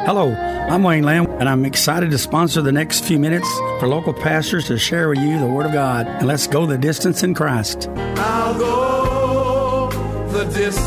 Hello, I'm Wayne Lamb, and I'm excited to sponsor the next few minutes for local pastors to share with you the Word of God. And let's go the distance in Christ. I'll go the distance.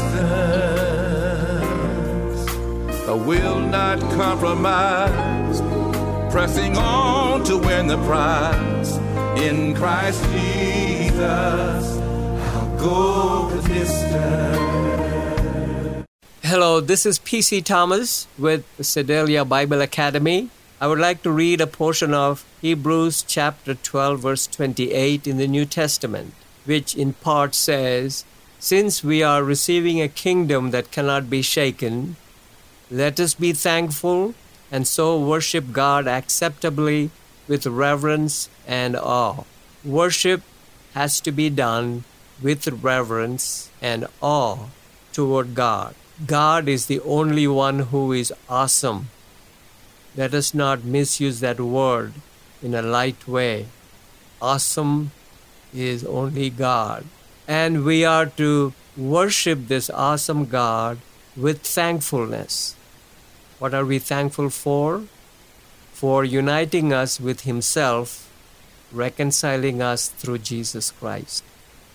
I will not compromise. Pressing on to win the prize. In Christ Jesus, I'll go the distance. Hello, this is P.C. Thomas with Sedalia Bible Academy. I would like to read a portion of Hebrews chapter 12, verse 28 in the New Testament, which in part says, "Since we are receiving a kingdom that cannot be shaken, let us be thankful and so worship God acceptably with reverence and awe." Worship has to be done with reverence and awe toward God. God is the only one who is awesome. Let us not misuse that word in a light way. Awesome is only God. And we are to worship this awesome God with thankfulness. What are we thankful for? For uniting us with Himself, reconciling us through Jesus Christ.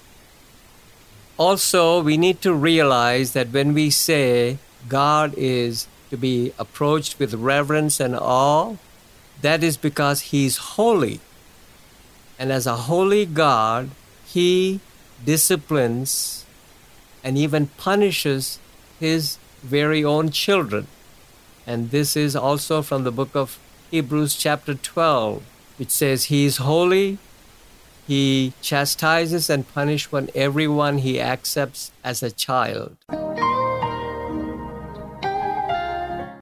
Also, we need to realize that when we say God is to be approached with reverence and awe, that is because He is holy. And as a holy God, He disciplines and even punishes His very own children. And this is also from the book of Hebrews chapter 12, which says He is holy. He chastises and punishes everyone He accepts as a child.